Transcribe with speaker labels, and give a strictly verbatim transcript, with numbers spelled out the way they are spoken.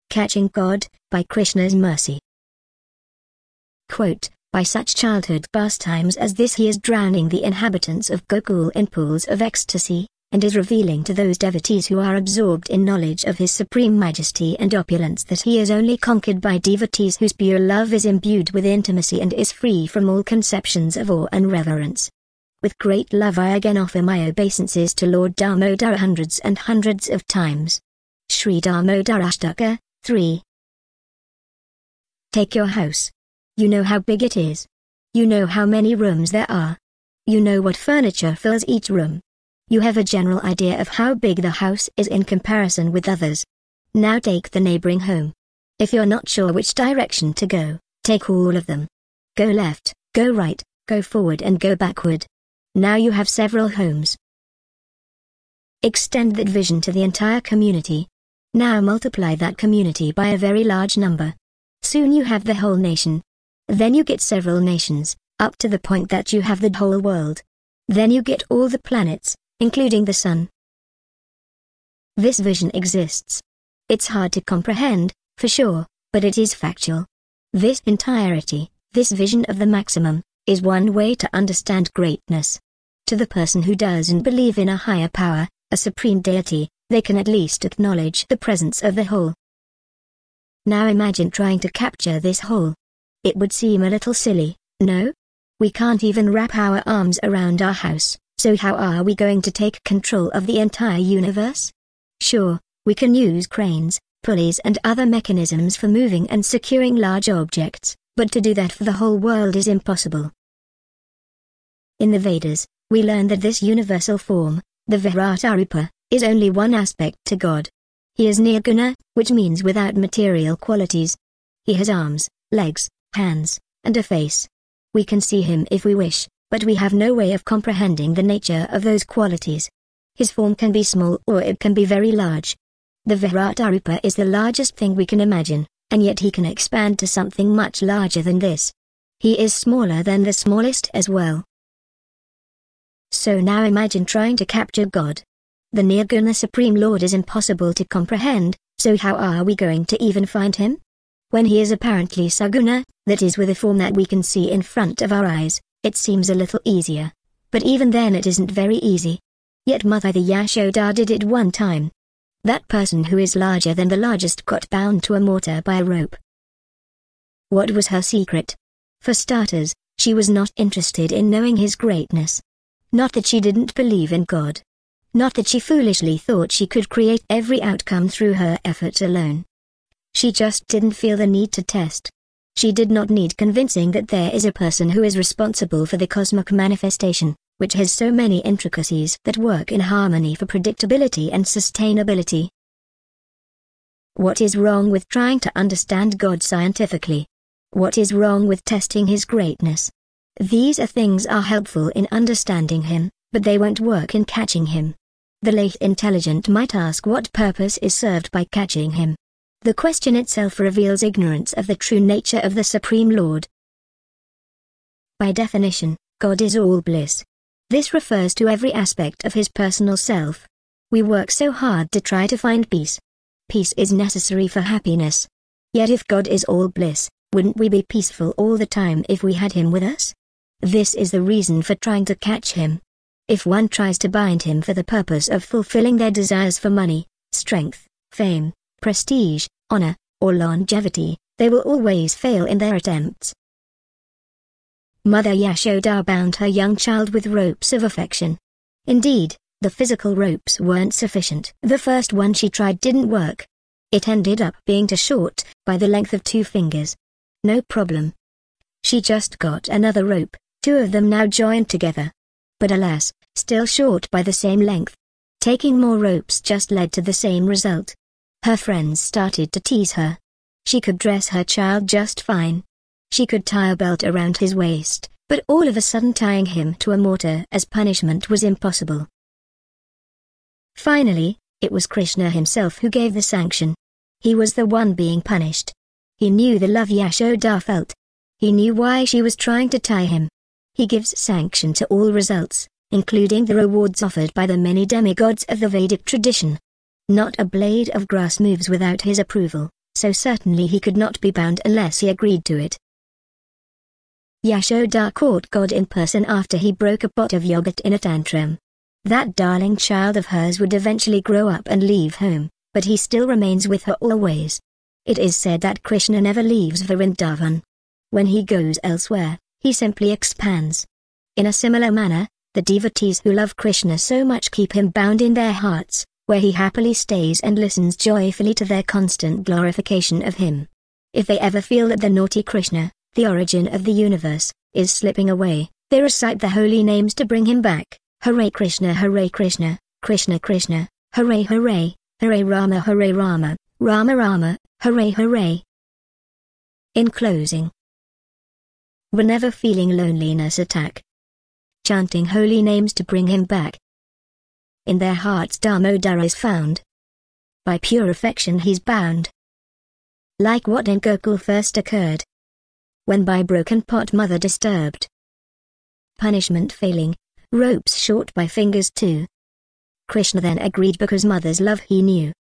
Speaker 1: Catching God, by Krishna's mercy. Quote, by such childhood pastimes as this he is drowning the inhabitants of Gokul in pools of ecstasy, and is revealing to those devotees who are absorbed in knowledge of his supreme majesty and opulence that he is only conquered by devotees whose pure love is imbued with intimacy and is free from all conceptions of awe and reverence. With great love I again offer my obeisances to Lord Damodara hundreds and hundreds of times. Sri Damodara Ashtaka, three. Take your house. You know how big it is. You know how many rooms there are. You know what furniture fills each room. You have a general idea of how big the house is in comparison with others. Now take the neighboring home. If you're not sure which direction to go, take all of them. Go left, go right, go forward and go backward. Now you have several homes. Extend that vision to the entire community. Now multiply that community by a very large number. Soon you have the whole nation. Then you get several nations, up to the point that you have the whole world. Then you get all the planets, including the sun. This vision exists. It's hard to comprehend, for sure, but it is factual. This entirety, this vision of the maximum, is one way to understand greatness. To the person who doesn't believe in a higher power, a supreme deity, they can at least acknowledge the presence of the whole. Now imagine trying to capture this whole. It would seem a little silly, no? We can't even wrap our arms around our house, so how are we going to take control of the entire universe? Sure, we can use cranes, pulleys and other mechanisms for moving and securing large objects, but to do that for the whole world is impossible. In the Vedas, we learn that this universal form, the Viratarupa, is only one aspect to God. He is nirguna, which means without material qualities. He has arms, legs, hands, and a face. We can see him if we wish, but we have no way of comprehending the nature of those qualities. His form can be small or it can be very large. The Viratarupa is the largest thing we can imagine, and yet he can expand to something much larger than this. He is smaller than the smallest as well. So now imagine trying to capture God. The Nirguna Supreme Lord is impossible to comprehend, so how are we going to even find him? When he is apparently Saguna, that is with a form that we can see in front of our eyes, it seems a little easier. But even then it isn't very easy. Yet Mother Yashoda did it one time. That person who is larger than the largest got bound to a mortar by a rope. What was her secret? For starters, she was not interested in knowing his greatness. Not that she didn't believe in God. Not that she foolishly thought she could create every outcome through her efforts alone. She just didn't feel the need to test. She did not need convincing that there is a person who is responsible for the cosmic manifestation, which has so many intricacies that work in harmony for predictability and sustainability. What is wrong with trying to understand God scientifically? What is wrong with testing his greatness? These are things are helpful in understanding him, but they won't work in catching him. The late intelligent might ask what purpose is served by catching him. The question itself reveals ignorance of the true nature of the Supreme Lord. By definition, God is all bliss. This refers to every aspect of his personal self. We work so hard to try to find peace. Peace is necessary for happiness. Yet if God is all bliss, wouldn't we be peaceful all the time if we had him with us? This is the reason for trying to catch him. If one tries to bind him for the purpose of fulfilling their desires for money, strength, fame, prestige, honor, or longevity, they will always fail in their attempts. Mother Yashoda bound her young child with ropes of affection. Indeed, the physical ropes weren't sufficient. The first one she tried didn't work. It ended up being too short, by the length of two fingers. No problem. She just got another rope, two of them now joined together. But alas, still short by the same length. Taking more ropes just led to the same result. Her friends started to tease her. She could dress her child just fine. She could tie a belt around his waist, but all of a sudden tying him to a mortar as punishment was impossible. Finally, it was Krishna himself who gave the sanction. He was the one being punished. He knew the love Yashoda felt. He knew why she was trying to tie him. He gives sanction to all results, including the rewards offered by the many demigods of the Vedic tradition. Not a blade of grass moves without his approval, so certainly he could not be bound unless he agreed to it. Yashoda caught God in person after he broke a pot of yogurt in a tantrum. That darling child of hers would eventually grow up and leave home, but he still remains with her always. It is said that Krishna never leaves Vrindavan. When he goes elsewhere, he simply expands. In a similar manner, the devotees who love Krishna so much keep him bound in their hearts, where he happily stays and listens joyfully to their constant glorification of him. If they ever feel that the naughty Krishna, the origin of the universe, is slipping away, they recite the holy names to bring him back. Hare Krishna, Hare Krishna, Krishna Krishna, Hare Hare, Hare Rama, Hare Rama, Rama Rama, Hare Hare. In closing, whenever feeling loneliness attack, chanting holy names to bring him back. In their hearts Damodara is found. By pure affection he's bound. Like what in Gokul first occurred, when by broken pot mother disturbed. Punishment failing, ropes short by fingers too. Krishna then agreed because mother's love he knew.